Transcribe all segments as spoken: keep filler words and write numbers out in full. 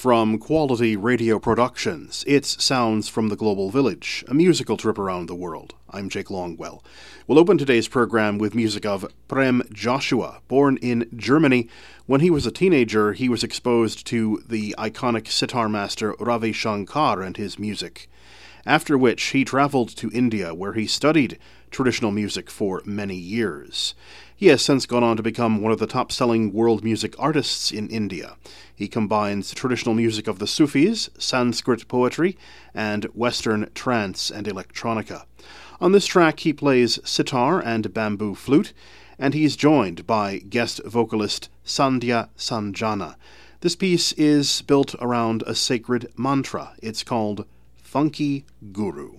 from Quality Radio Productions. It's Sounds from the Global Village, a musical trip around the world. I'm Jake Longwell. We'll open today's program with music of Prem Joshua. Born in Germany, when he was a teenager, he was exposed to the iconic sitar master Ravi Shankar and his music. After which, he traveled to India, where he studied traditional music for many years. He has since gone on to become one of the top-selling world music artists in India. He combines traditional music of the Sufis, Sanskrit poetry, and Western trance and electronica. On this track, he plays sitar and bamboo flute, and he's joined by guest vocalist Sandhya Sanjana. This piece is built around a sacred mantra. It's called Funky Guru.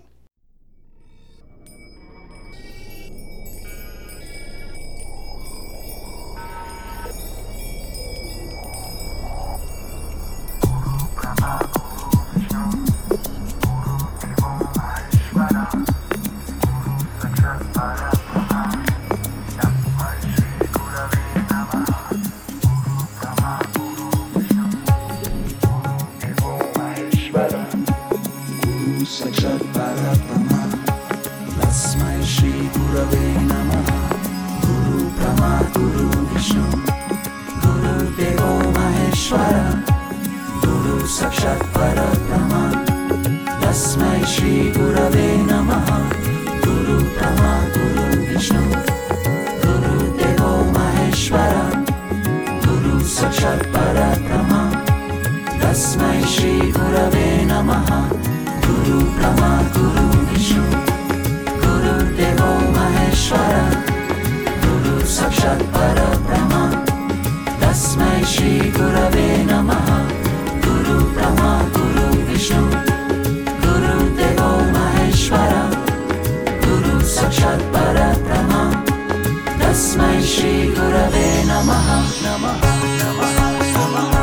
Sakshat Parabrahma, Tasmai Shri Gurave Namaha. Guru Brahma, Guru Vishnu, Guru Devo Maheshwara, Guru Sakshat Parabrahma, Tasmai Shri Gurave Namaha. Guru Brahma, Guru Vishnu, Guru Devo Maheshwara, Guru Sakshat Parabrahma, Tasmai Shri Gurave Namaha. Guru Brahma, Guru Vishnu, Guru Devo Maheshwara, Guru Sakshat Parabrahma, Tasmai Shri Gurave Namaha. Guru Brahma, Guru Vishnu, Guru Devo Maheshwara, Guru Sakshat Parabrahma, Tasmai Shri Gurave Namaha. Namaha, Namaha, Namaha.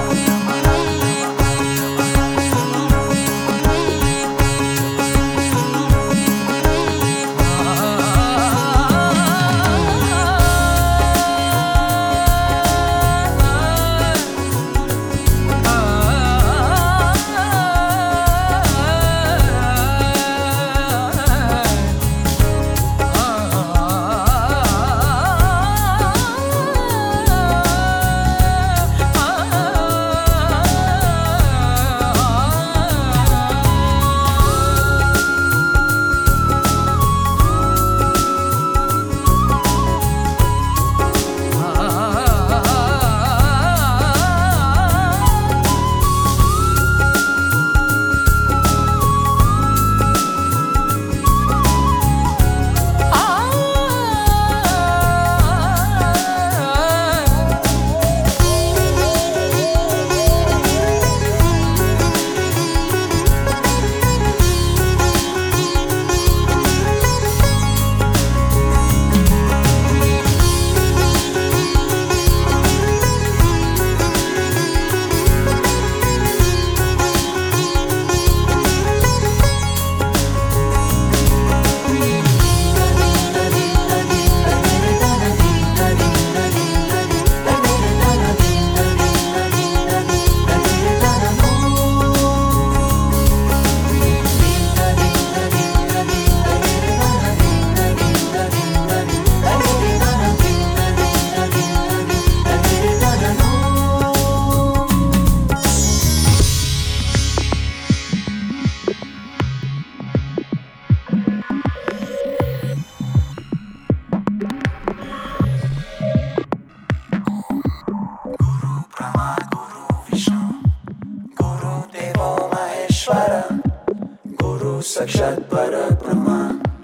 Sakshat Parabrahma,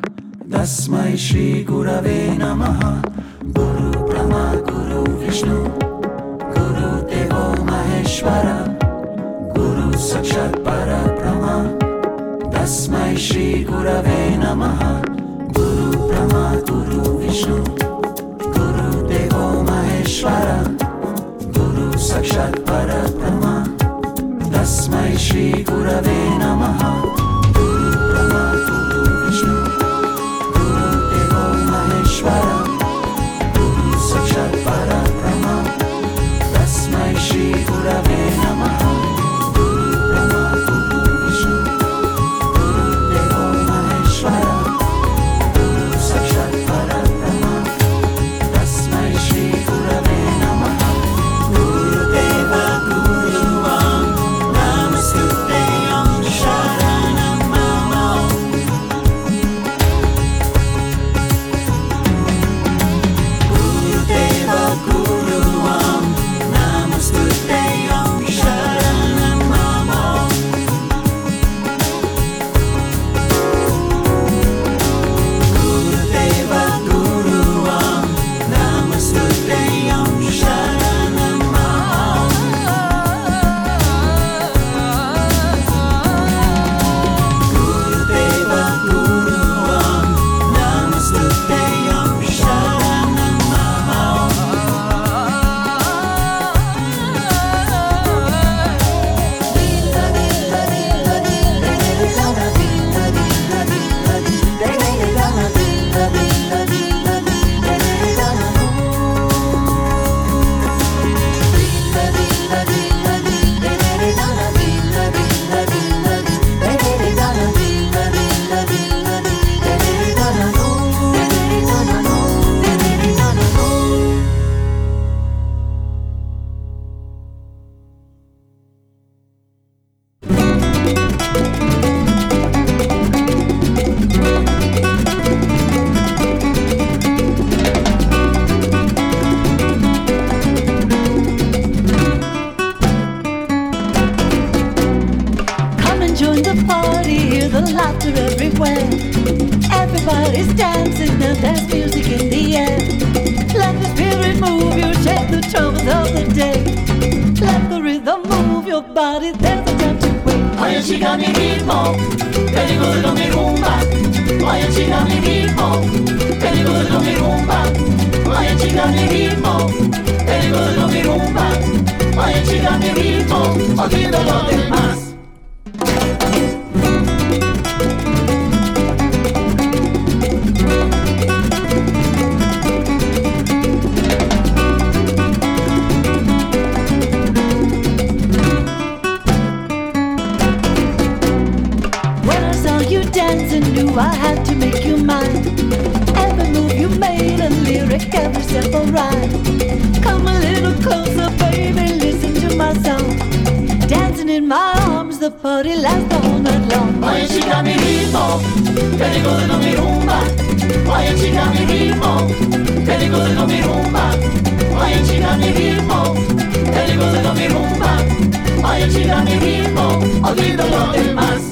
Tasmai Shri Gurave Namaha. Guru Brahma, Guru Vishnu, Guru Devo Maheshwara, Guru Sakshat Parabrahma, Tasmai Shri Gurave Namaha. Guru Brahma, Guru Vishnu, Guru Devo Maheshwara, Guru Sakshat Parabrahma, Tasmai Shri Gurave Namaha. Guru Sakshat Parabrahma, Tasmai Shri Gurave Namaha. Guru in the party, hear the laughter everywhere. Everybody's dancing, now there's music in the air. Let the spirit move you, shake the troubles of the day. Let the rhythm move your body, there's a time to wait. Oye chica mi ritmo, que digo de lo mi rumba. Oye chica mi ritmo, que digo de lo mi rumba. Oye chica mi ritmo, que digo de lo mi rumba. Oye chica mi ritmo, olvido lo demás. I had to make you mine. Every move you made, a lyric, every step a rhyme. Come a little closer, baby, listen to my song. Dancing in my arms, the party lasts the whole night long. Oye chica mi ritmo, que digo de lo mi rumba. Oye chica mi ritmo, que digo de lo mi rumba. Oye chica mi ritmo, que digo de lo mi rumba. Oye chica mi ritmo, olvido lo demás.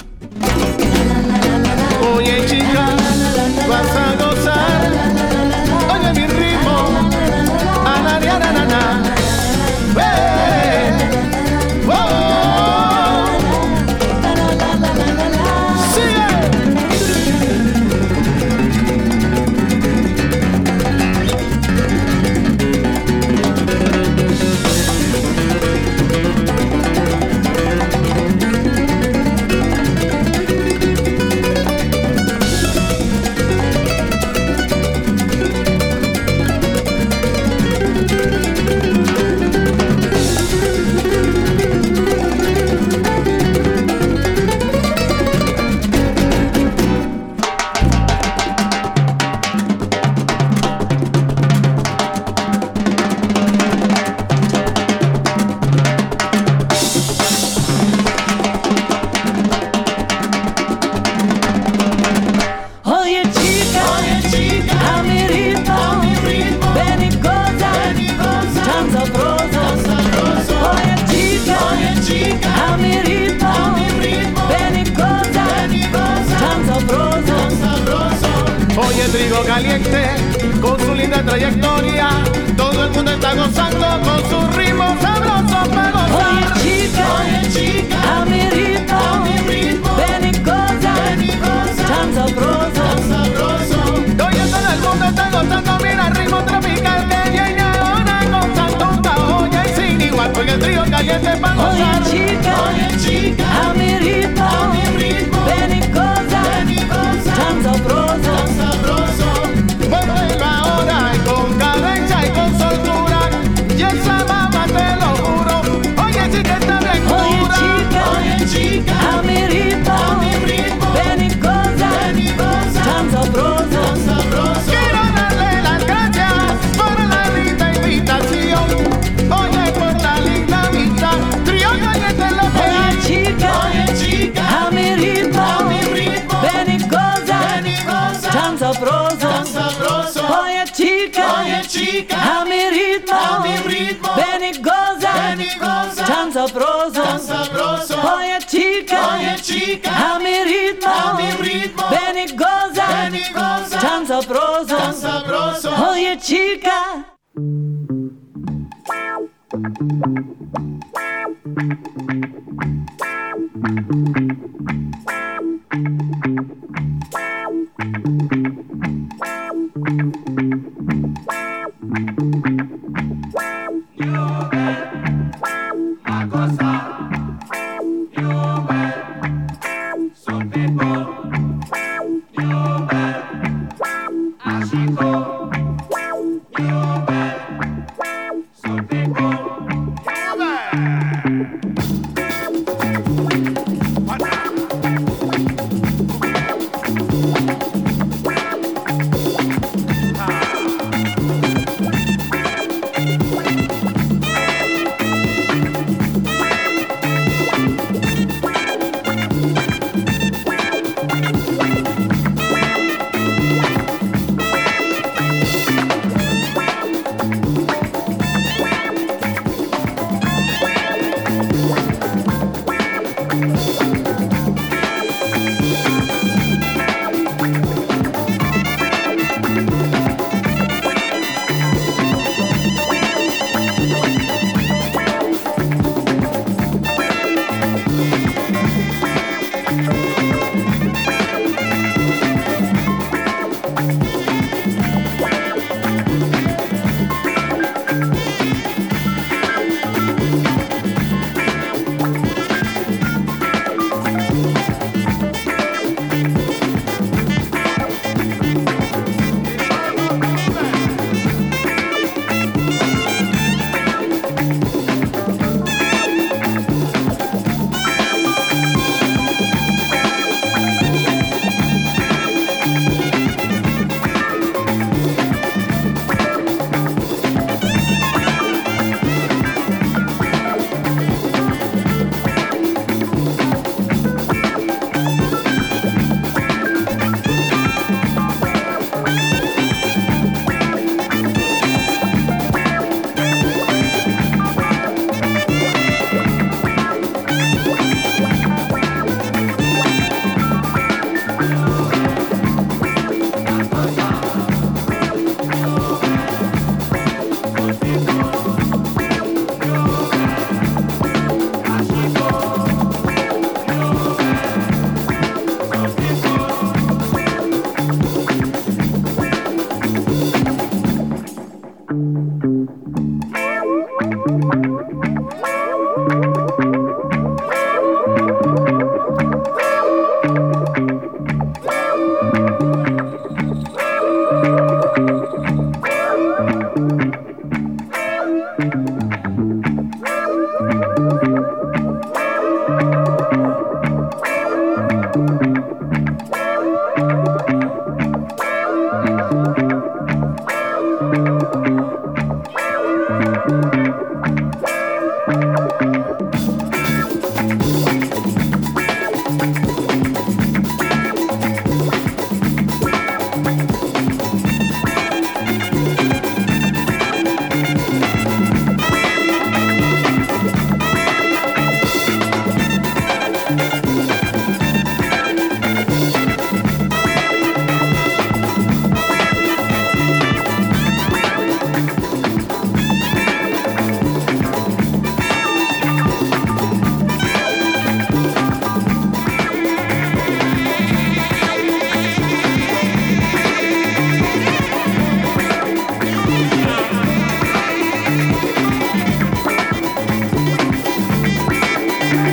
Oye chica, vas a gozar. Oye mi ritmo, anarianana. Hey, oh, sigue. Trigo caliente, con su linda trayectoria, todo el mundo está gozando con sus ritmos sabrosos para gozar. Oye chica, oye chica, a mi ritmo, a mi ritmo, ven y goza, ven y goza, tan sabroso, tan sabroso. Oye, todo el mundo está gozando, mira el ritmo tropical que viene ahora con Santa olla y sin igual, porque el trigo caliente para gozar. Oye chica, oye chica, a mi ritmo, a mi ritmo, ven y goza, ven y goza, tan sabroso, tan sabroso. Muévelo ahora y con cadencia y con soltura, y esa mamá te lo juro. Oye chica, está bien oye dura. chica, Oye chica, a mi ritmo, a mi ritmo, ven y goza, ven y goza, tan sabroso, tan sabroso. Quiero darle las gracias por la linda invitación. Oye, por la linda amistad, trío caliente en la oye chica, Oye chica, a mi ritmo, a mi ritmo, ven y goza, ven y goza, tan sabroso, tan sabroso. oye chica, Oye chica, a mi ritmo, a mi ritmo, ven y goza, ven y goza, tan sabroso, tan sabroso. oye chica, Oye chica, a mi ritmo, a mi ritmo, ven y goza, ven y goza, tan sabroso, tan sabroso. oye chica.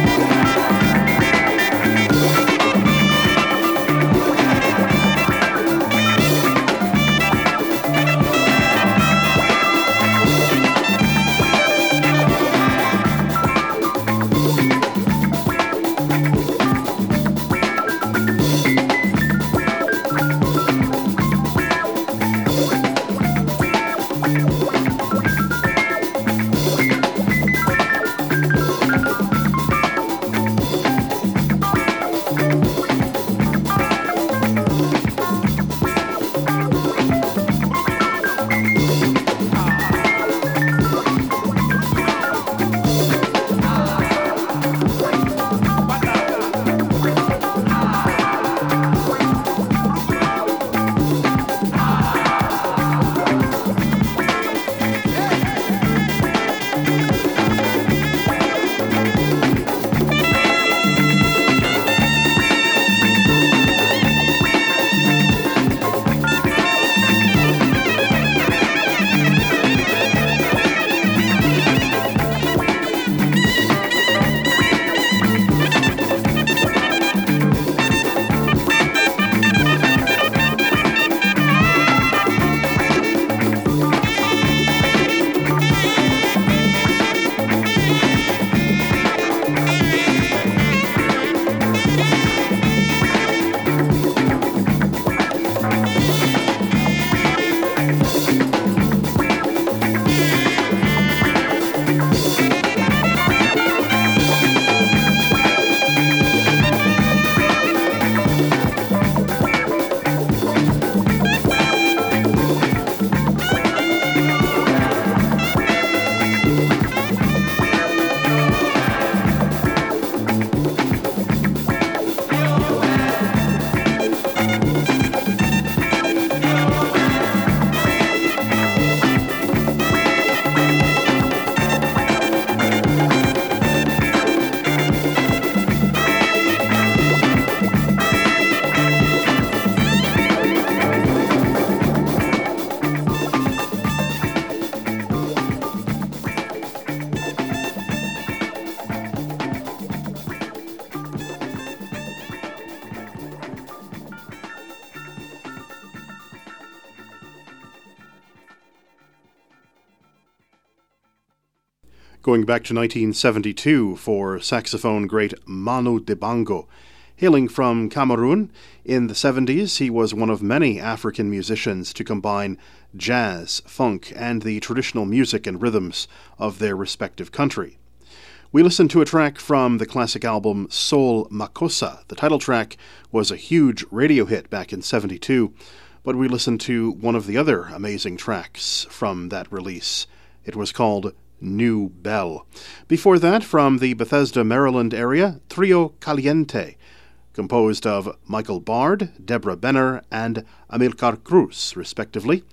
Going back to nineteen seventy-two for saxophone great Manu Dibango. Hailing from Cameroon, in the seventies he was one of many African musicians to combine jazz, funk, and the traditional music and rhythms of their respective country. We listened to a track from the classic album Soul Makossa. The title track was a huge radio hit back in seventy-two, but we listened to one of the other amazing tracks from that release. It was called New Bell. Before that, from the Bethesda, Maryland area, Trio Caliente, composed of Michael Bard, Deborah Benner, and Amilcar Cruz, respectively.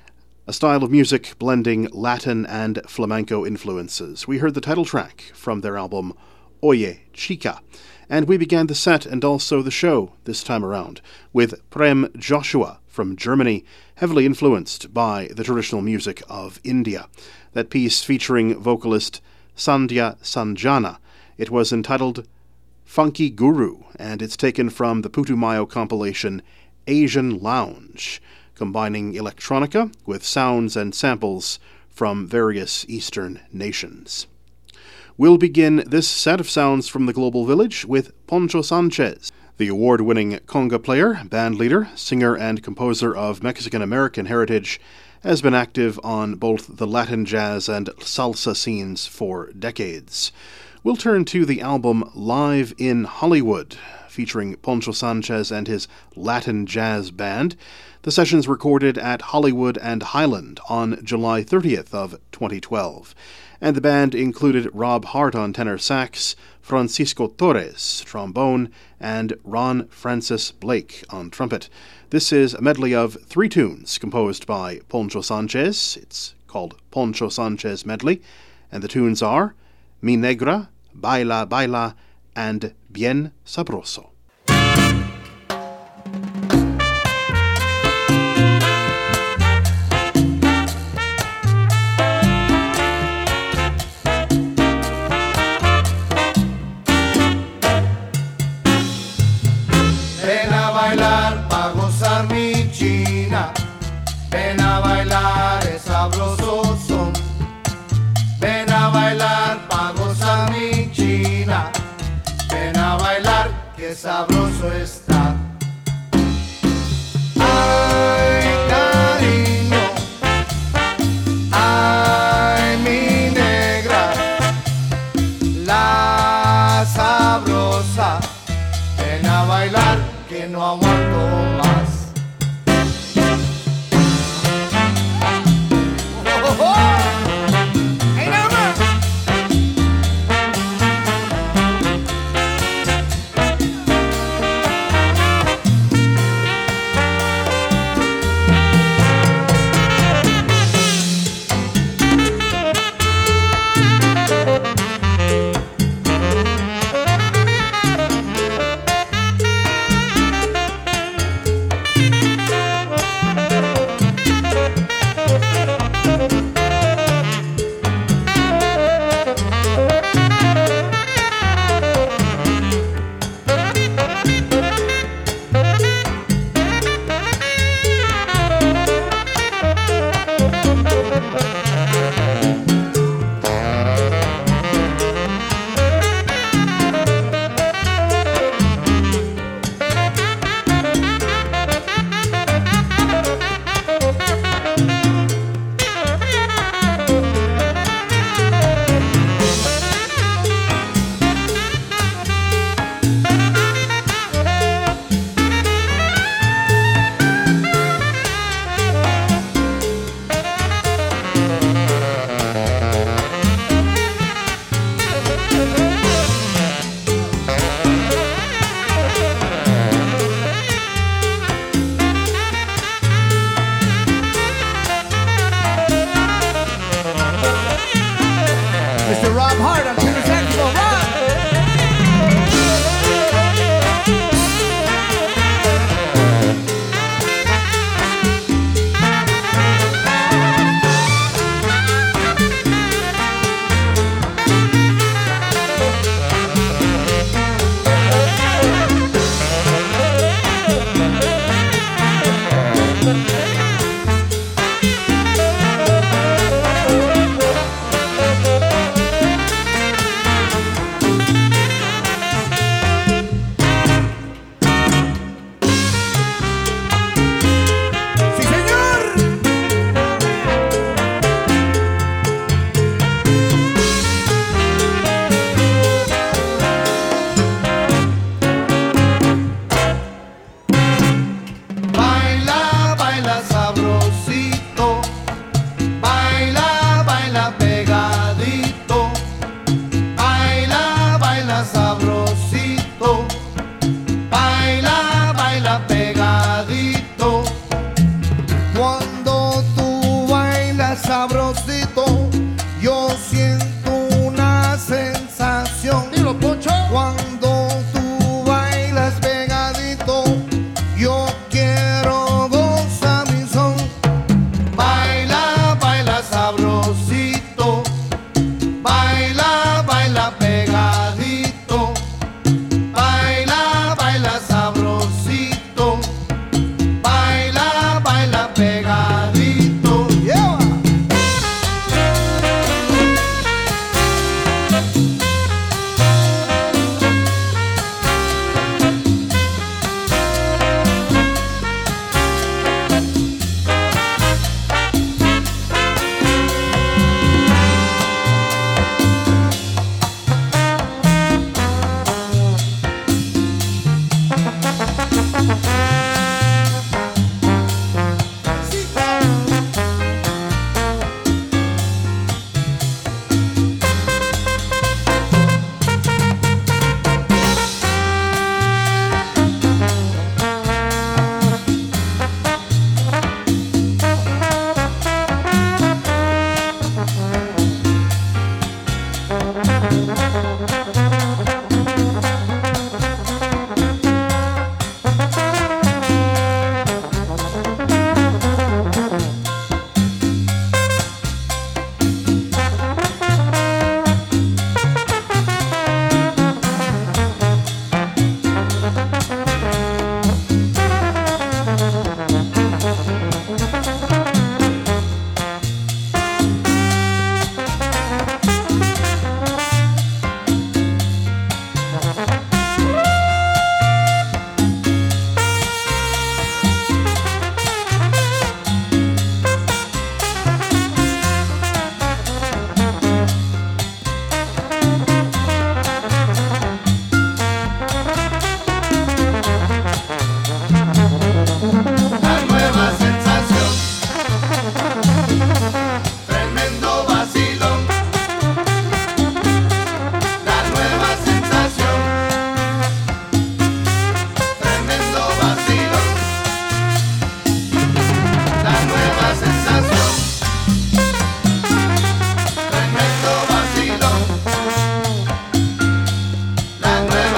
A style of music blending Latin and flamenco influences. We heard the title track from their album Oye Chica, and we began the set and also the show this time around with Prem Joshua from Germany, heavily influenced by the traditional music of India. That piece featuring vocalist Sandhya Sanjana. It was entitled Funky Guru, and it's taken from the Putumayo compilation Asian Lounge, combining electronica with sounds and samples from various Eastern nations. We'll begin this set of sounds from the Global Village with Poncho Sanchez, the award-winning conga player, bandleader, singer, and composer of Mexican-American heritage, has been active on both the Latin jazz and salsa scenes for decades. We'll turn to the album Live in Hollywood, featuring Poncho Sanchez and his Latin jazz band. The sessions recorded at Hollywood and Highland on July thirtieth of twenty twelve. And the band included Rob Hart on tenor sax, Francisco Torres, trombone, and Ron Francis Blake on trumpet. This is a medley of three tunes composed by Poncho Sanchez. It's called Poncho Sanchez Medley, and the tunes are Mi Negra, Baila Baila, and Bien Sabroso. bailar, pa' gozar mi china. Ven a bailar, es sabroso son. Ven a bailar, pa' gozar mi china. Ven a bailar, que sabroso está. Ay, cariño, ay, mi negra, la sabrosa. Ven a bailar, que no aguanto más. Oh, oh, oh. ¡Ahí nada más!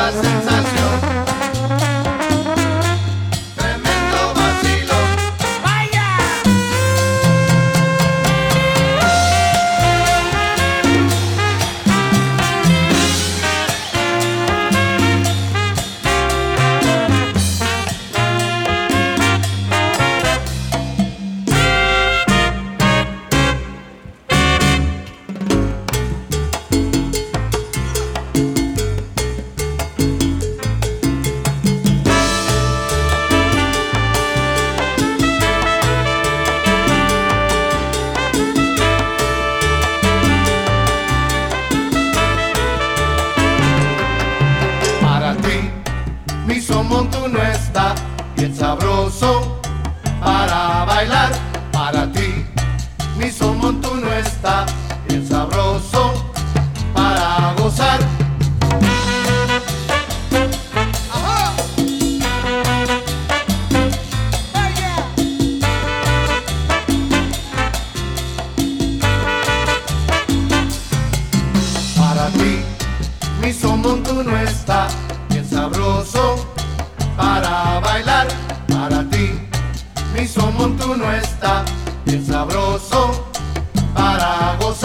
la sensación. Tremendo vacilo. ¡Vaya! Para ti, mi son montuno está bien sabroso para bailar. Para ti, mi son montuno está bien sabroso para gozar. ¡Ajá! ¡Vaya! Para ti, mi son montuno está bien sabroso para bailar. Para ti, mi son montuno está bien sabroso para gozar.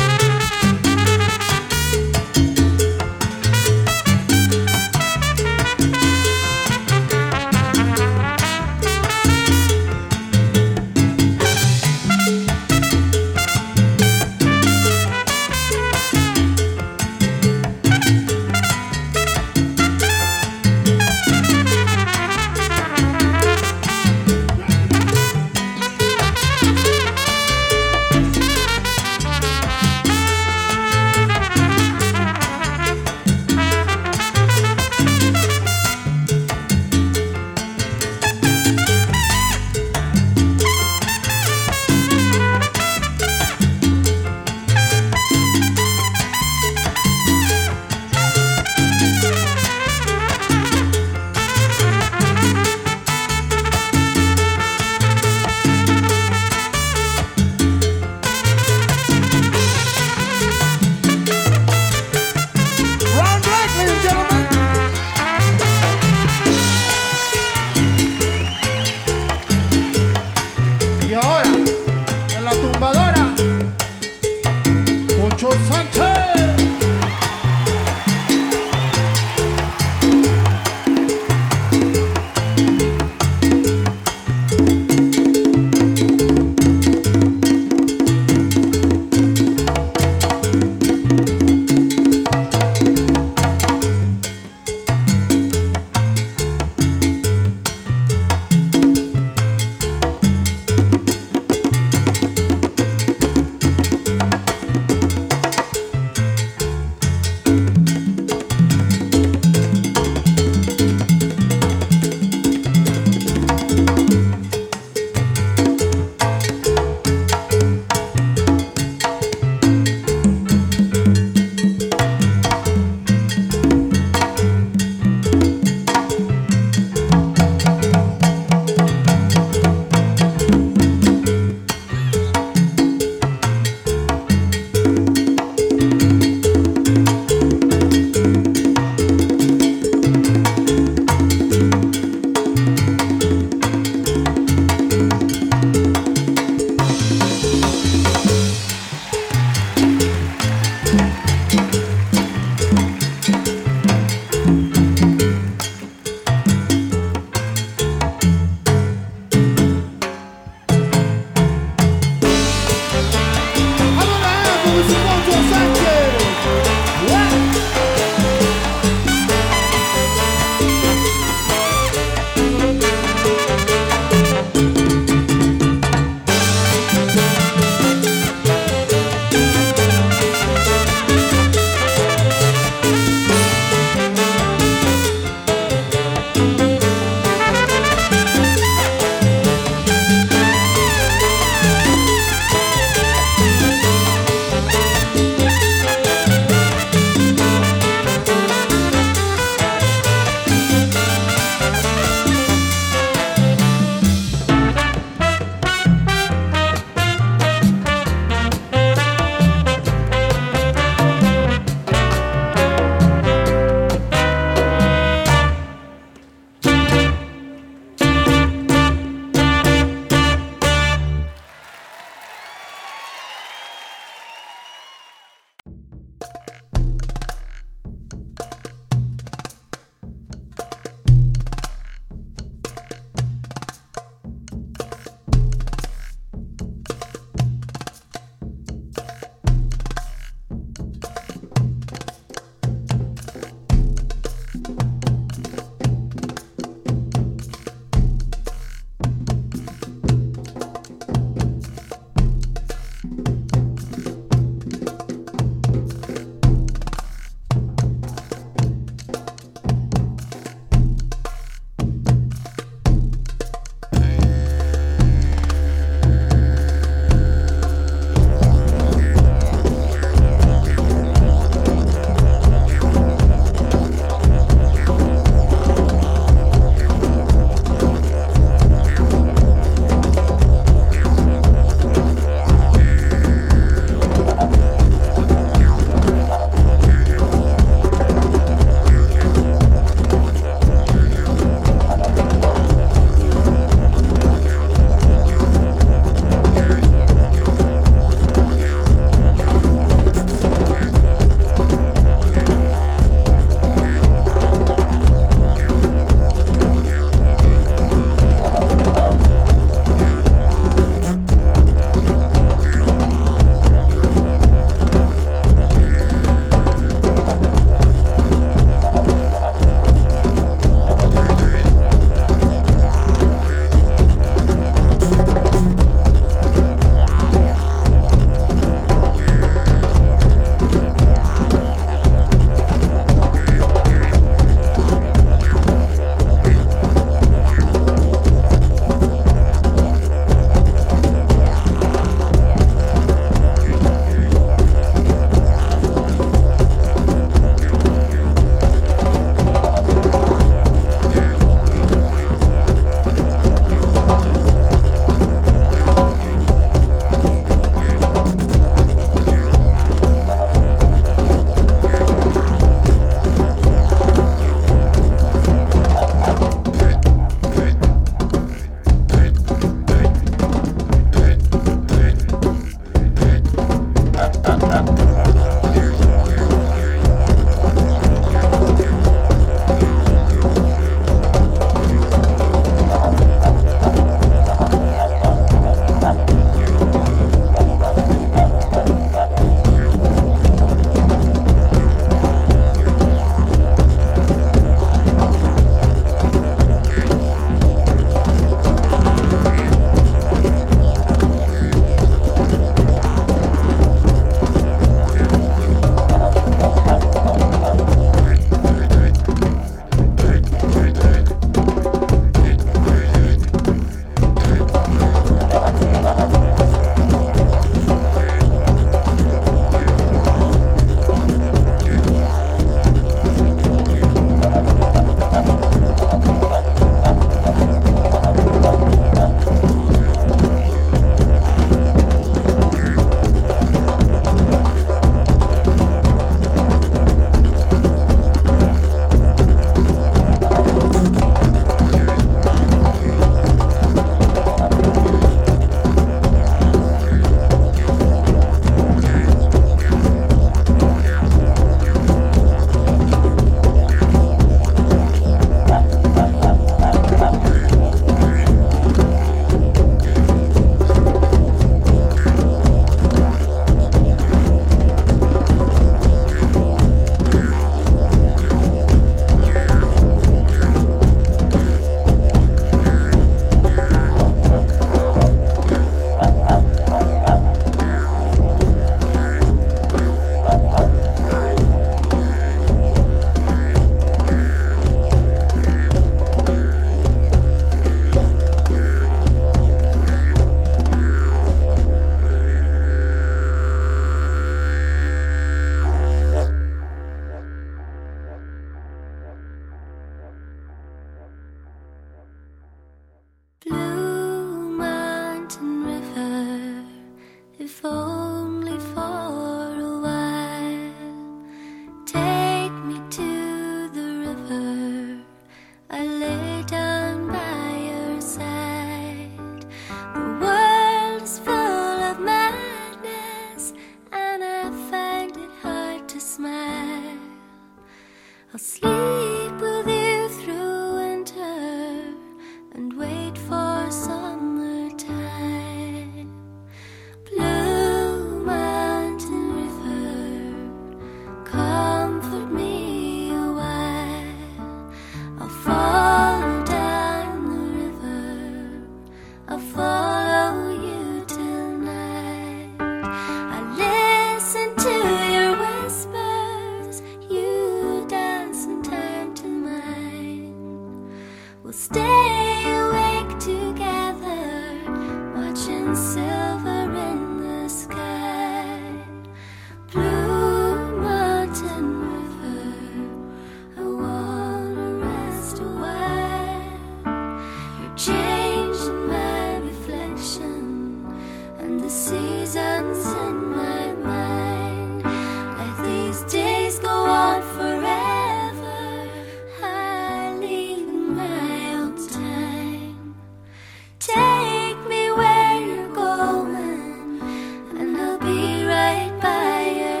the seasons in my mind. Let these days go on forever. I leave my own time. Take me where you're going, and I'll be right by your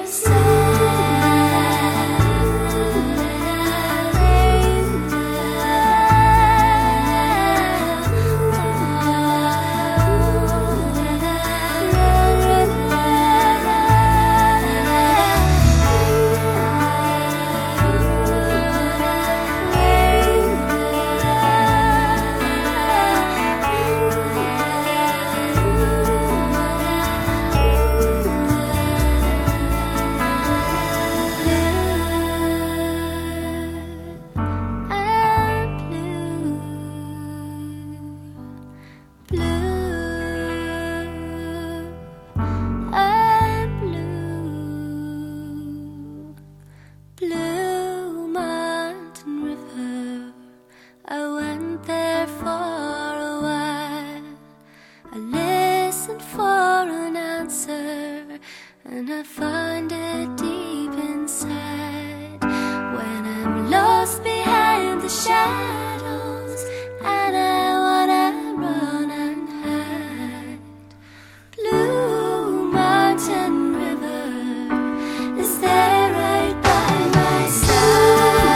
and I find it deep inside when I'm lost behind the shadows and I wanna run and hide. Blue Mountain River is there right by my side.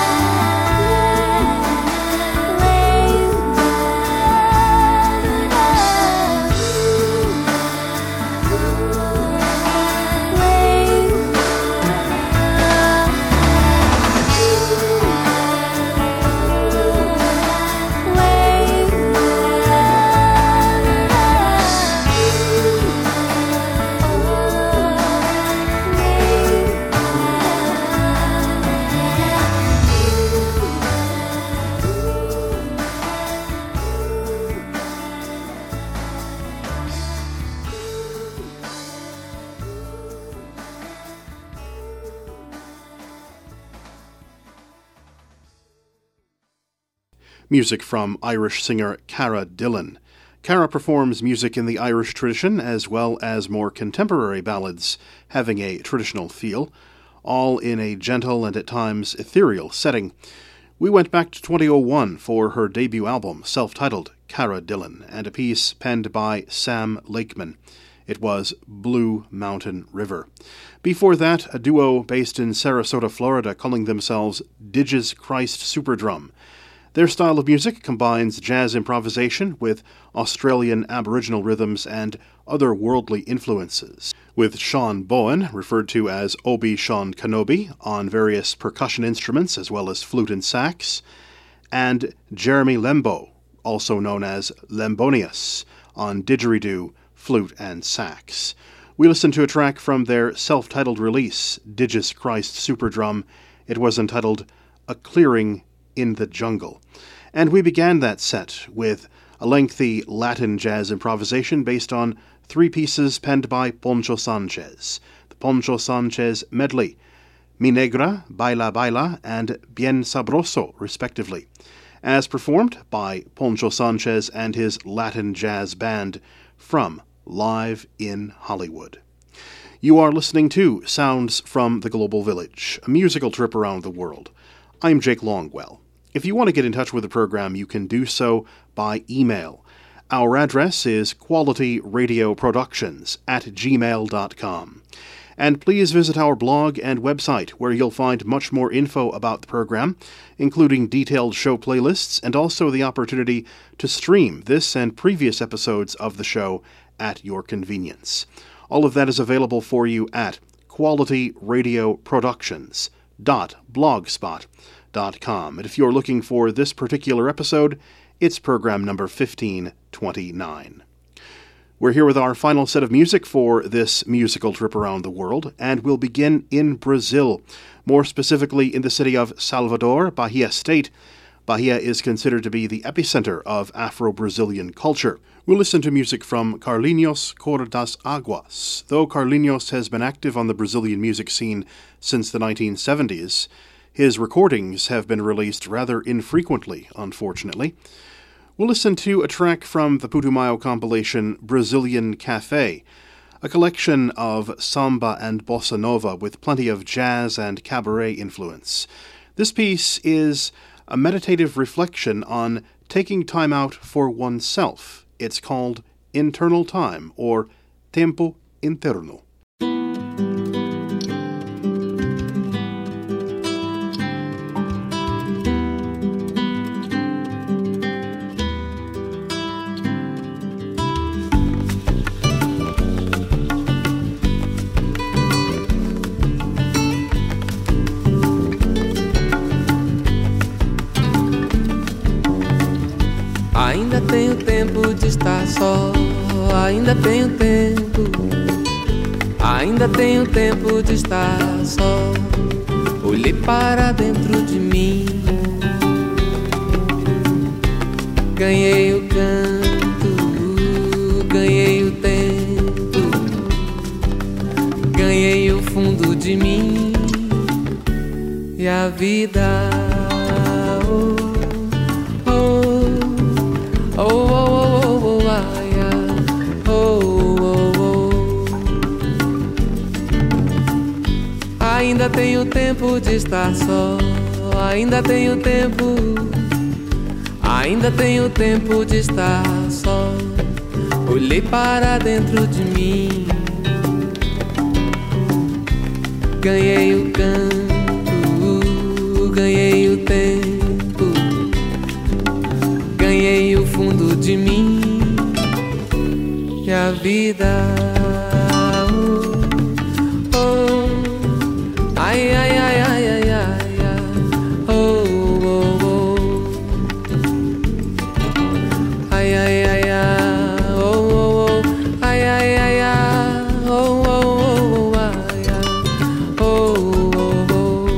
Music from Irish singer Cara Dillon. Cara performs music in the Irish tradition as well as more contemporary ballads having a traditional feel, all in a gentle and at times ethereal setting. We went back to twenty oh one for her debut album, self-titled Cara Dillon, and a piece penned by Sam Lakeman. It was Blue Mountain River. Before that, a duo based in Sarasota, Florida, calling themselves Digis Christ Superdrum. Their style of music combines jazz improvisation with Australian Aboriginal rhythms and other worldly influences, with Sean Bowen, referred to as Obi-Sean Kenobi, on various percussion instruments as well as flute and sax, and Jeremy Lembo, also known as Lembonius, on didgeridoo, flute and sax. We listened to a track from their self-titled release, Digis Christ Superdrum. It was entitled A Clearing in the Jungle. And we began that set with a lengthy Latin jazz improvisation based on three pieces penned by Poncho Sanchez. The Poncho Sanchez medley, Mi Negra, Baila Baila, and Bien Sabroso, respectively, as performed by Poncho Sanchez and his Latin jazz band from Live in Hollywood. You are listening to Sounds from the Global Village, a musical trip around the world. I'm Jake Longwell. If you want to get in touch with the program, you can do so by email. Our address is qualityradioproductions at gmail dot com. And please visit our blog and website, where you'll find much more info about the program, including detailed show playlists and also the opportunity to stream this and previous episodes of the show at your convenience. All of that is available for you at qualityradioproductions dot blogspot dot com. And if you're looking for this particular episode, it's program number fifteen twenty-nine. We're here with our final set of music for this musical trip around the world, and we'll begin in Brazil, more specifically in the city of Salvador, Bahia State. Bahia is considered to be the epicenter of Afro-Brazilian culture. We'll listen to music from Carlinhos Cor das Águas. Though Carlinhos has been active on the Brazilian music scene since the nineteen seventies, his recordings have been released rather infrequently, unfortunately. We'll listen to a track from the Putumayo compilation Brazilian Cafe, a collection of samba and bossa nova with plenty of jazz and cabaret influence. This piece is a meditative reflection on taking time out for oneself. It's called Internal Time, or Tempo Interno. Ainda tenho tempo de estar só, ainda tenho tempo, ainda tenho tempo de estar só. Olhei para dentro de mim, ganhei o canto, ganhei o tempo, ganhei o fundo de mim e a vida. Oh, oh, oh, oh, oh, ah, yeah. Oh, oh, oh. Ainda tenho tempo de estar só, ainda tenho tempo, ainda tenho tempo de estar só. Olhei para dentro de mim, ganhei o canto, ganhei o tempo, ganhei o fundo de mim e a vida. Oh, oh. Ai, ai, ai, ai, ai, ai, ai. Oh, oh, oh. Ai, ai, ai, ai. Oh, oh, oh. Ai, ai, ai, ai. Oh, oh, oh, ai, ai. Oh, oh,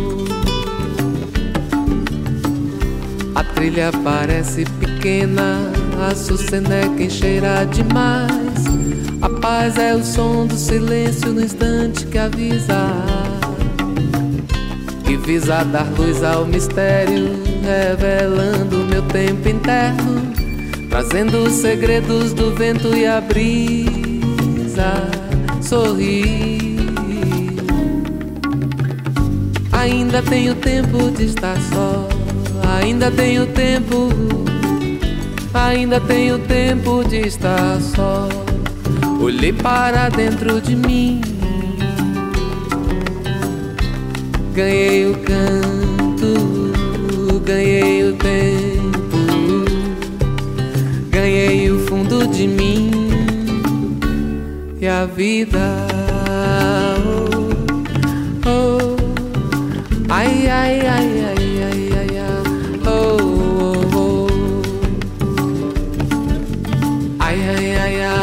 oh. A trilha parece pequena, a Sucena é quem cheira demais. A paz é o som do silêncio no instante que avisa, que visa dar luz ao mistério, revelando meu tempo interno, trazendo os segredos do vento e a brisa. Sorri, ainda tenho tempo de estar só, ainda tenho tempo, ainda tenho tempo de estar só. Olhei para dentro de mim, ganhei o canto, ganhei o tempo, ganhei o fundo de mim e a vida. Oh, oh. Ai, ai, ai, ai, ai, ai, ai. Oh, oh, oh. Ai, ai, ai, ai.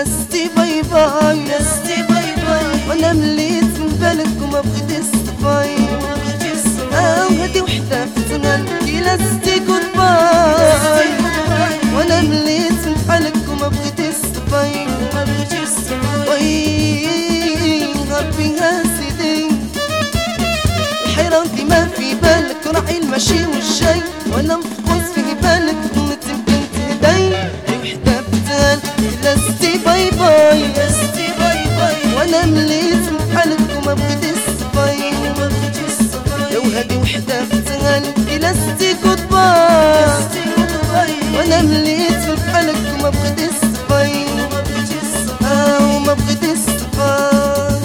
لستي باي باي لستي باي باي وانا مليت من بالك وما بغيت الصفاي اه وهدي وحده فتنان كي لستي جود باي وانا مليت من بالك وما بغيت الصفاي وي غربي هاسيدي الحيرة ودي ما في بالك راعي المشي والجاي وانا مفقوس في بالك ظنت يمكن تهدي وحده فتان لستي باي باي لستي باي باي وانا مليت من حالك وما بغيت الصفاي لو هادي وحده فتان لستي جود باي وانا مليت من حالك وما بغيت الصفاي اه وما بغيت الصفاي.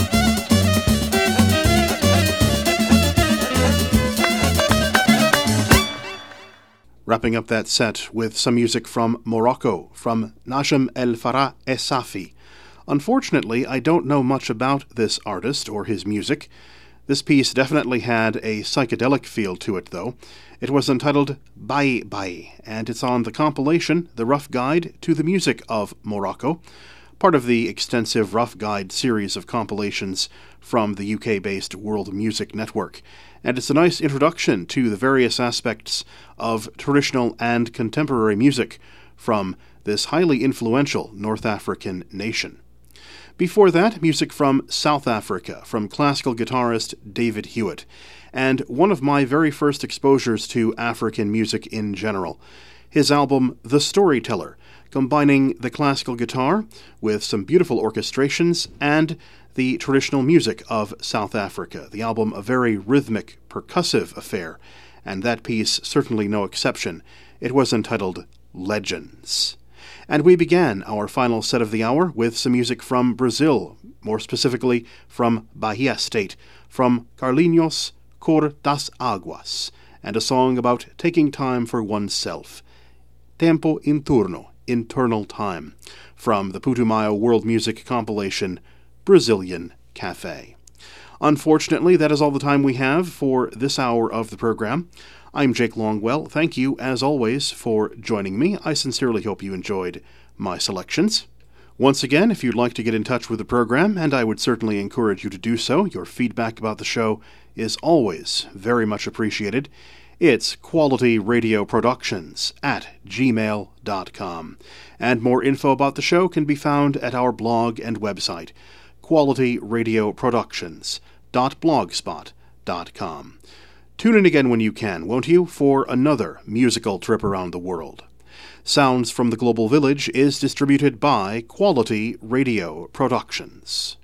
Wrapping up that set with some music from Morocco, from Najm El Farah Essafi. Unfortunately, I don't know much about this artist or his music. This piece definitely had a psychedelic feel to it, though. It was entitled Bai Bai, and it's on the compilation The Rough Guide to the Music of Morocco, part of the extensive Rough Guide series of compilations from the U K-based World Music Network. And it's a nice introduction to the various aspects of traditional and contemporary music from this highly influential North African nation. Before that, music from South Africa, from classical guitarist David Hewitt, and one of my very first exposures to African music in general, his album The Storyteller, combining the classical guitar with some beautiful orchestrations and the traditional music of South Africa. The album a very rhythmic, percussive affair, and that piece certainly no exception. It was entitled Legends. And we began our final set of the hour with some music from Brazil, more specifically from Bahia State, from Carlinhos Cor das Águas, and a song about taking time for oneself. Tempo in turno, Internal Time, from the Putumayo World Music compilation Brazilian Cafe. Unfortunately, that is all the time we have for this hour of the program. I'm Jake Longwell. Thank you, as always, for joining me. I sincerely hope you enjoyed my selections. Once again, if you'd like to get in touch with the program, and I would certainly encourage you to do so, your feedback about the show is always very much appreciated. It's Quality Radio Productions at gmail dot com. And more info about the show can be found at our blog and website, quality radio productions dot blogspot dot com. Tune in again when you can, won't you, for another musical trip around the world. Sounds from the Global Village is distributed by Quality Radio Productions.